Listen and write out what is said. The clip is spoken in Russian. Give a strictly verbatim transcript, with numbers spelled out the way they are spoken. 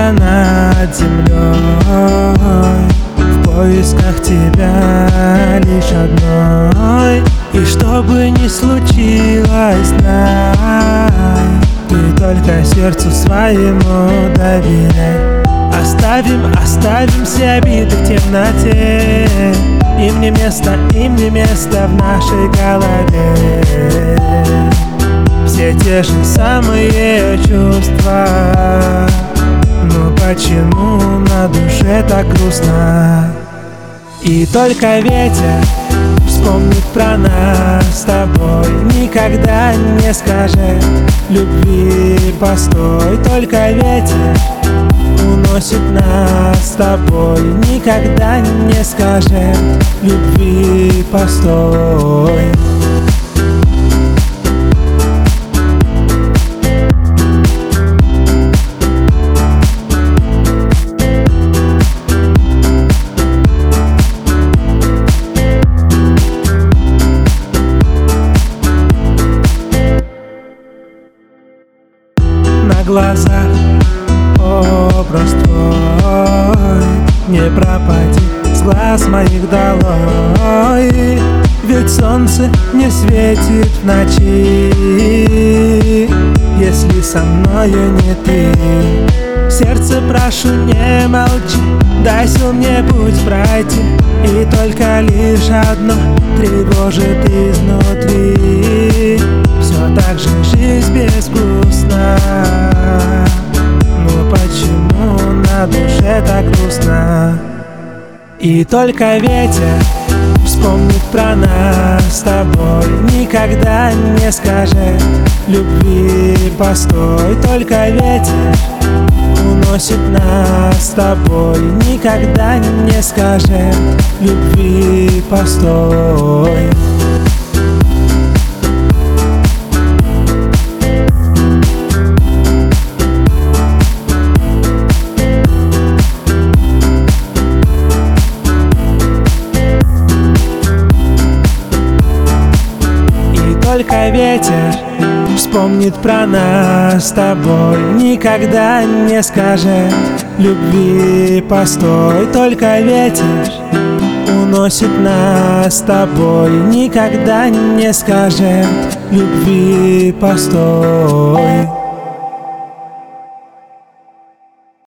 небо над землей, в поисках тебя лишь одной. И что бы ни случилось, знай, ты только сердцу своему доверяй. Оставим, оставим все обиды в темноте, им не место, им не место в нашей голове. Все те же самые чувства, но почему на душе так грустно? И только ветер вспомнит про нас с тобой, никогда не скажет любви постой. Только ветер уносит нас с тобой, никогда не скажет любви постой. На глазах образ твой не пропади с глаз моих долой. Ведь солнце не светит в ночи, если со мною не ты. Сердце, прошу, не молчи, дай сил мне путь пройти. И только лишь одно тревожит изнутри: все так же жизнь безвкусна, но почему на душе так грустно? И только ветер вспомнит про нас с тобой, никогда не скажет любви постой. Только ветер уносит нас с тобой, никогда не скажет любви постой. Только ветер вспомнит про нас с тобой, никогда не скажет любви постой. Только ветер уносит нас с тобой, никогда не скажет любви постой.